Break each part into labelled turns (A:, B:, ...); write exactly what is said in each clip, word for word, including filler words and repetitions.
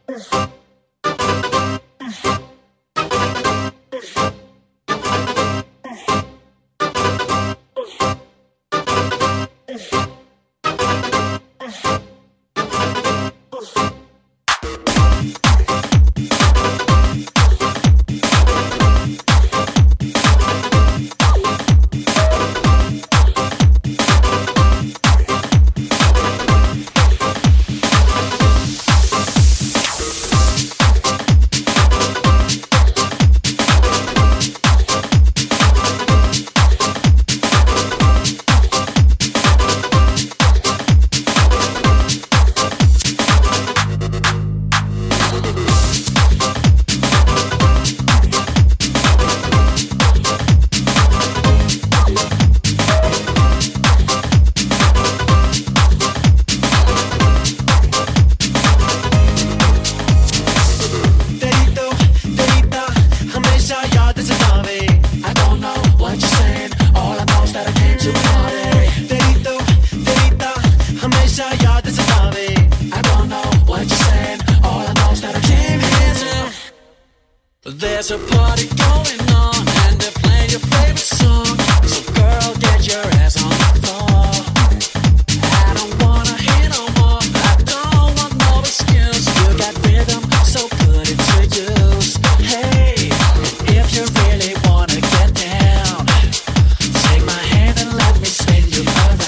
A: There's a party going on and they're playing your favorite song. So girl, get your ass on the floor. I don't wanna hear no more. I don't want no excuse. You got rhythm, so put it to use. Hey, if you really wanna get down, take my hand and let me spin you around.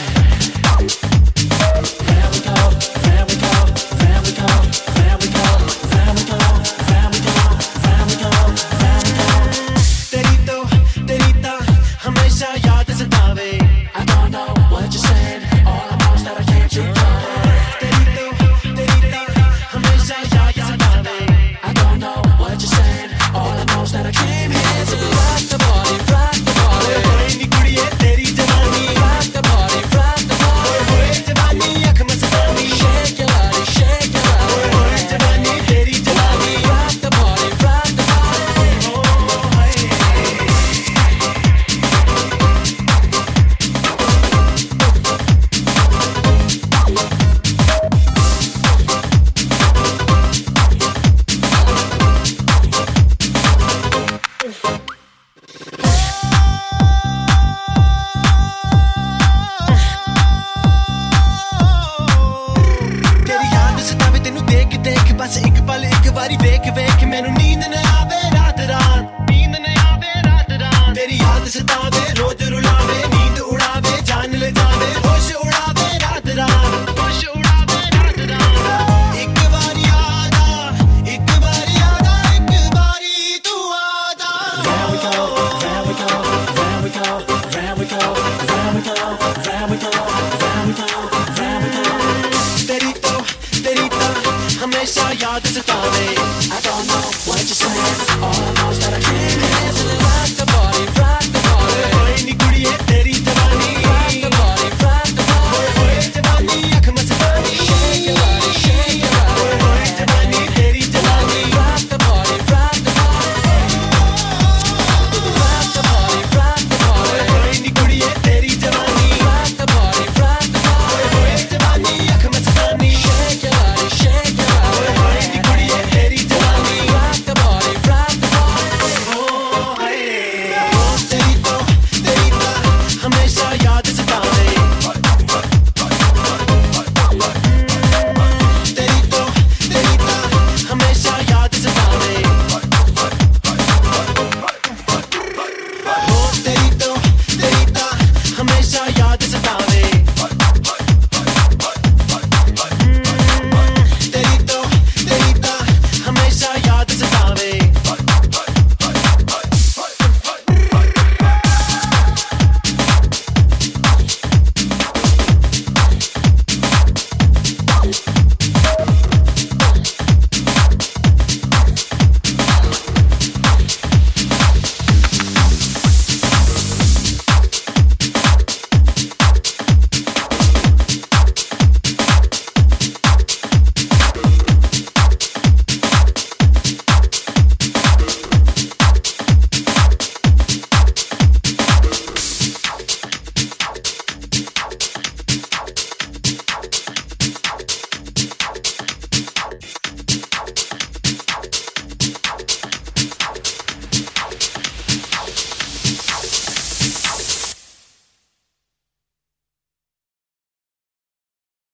A: There we go, there we go, there we go, there we go, there we go, there we go, there we go. तेरी तो तेरी ता हमेशा याद सतावे. I don't know what you're saying. All I know is that I came to party. तेरी तो तेरी ता हमेशा याद सतावे. I don't know what you're saying. All I know is that I came here to rock the body, rock the body. होए नी कुड़िये तेरी जवानी. Rock the body, rock the body. होए होए जवानी अख मस्तानी. Shake your body, shake your body. होए होए जवानी तेरी जवानी. Rock the body, rock the body. तेरी याद सतावे तेनू देख देख बस एक पल एक बारी वेख वेख मैनू नींद न आवे रात रात नींद न आवे रात रात तेरी याद सतावे रोज रुलावे नींद उड़ावे जान ले जावे होश उड़ावे रात रात होश उड़ावे रात रात एक बारी आदा एक बारी आदा एक बारी तू आदा. There we go, there we go, there we go, there we go, there we go, there we go, there we go, there we go. तेरी तो तेरी ता हमेशा याद सतावे. I don't know what you're saying. All I know is that I came here to rock the body, rock the body. होए नी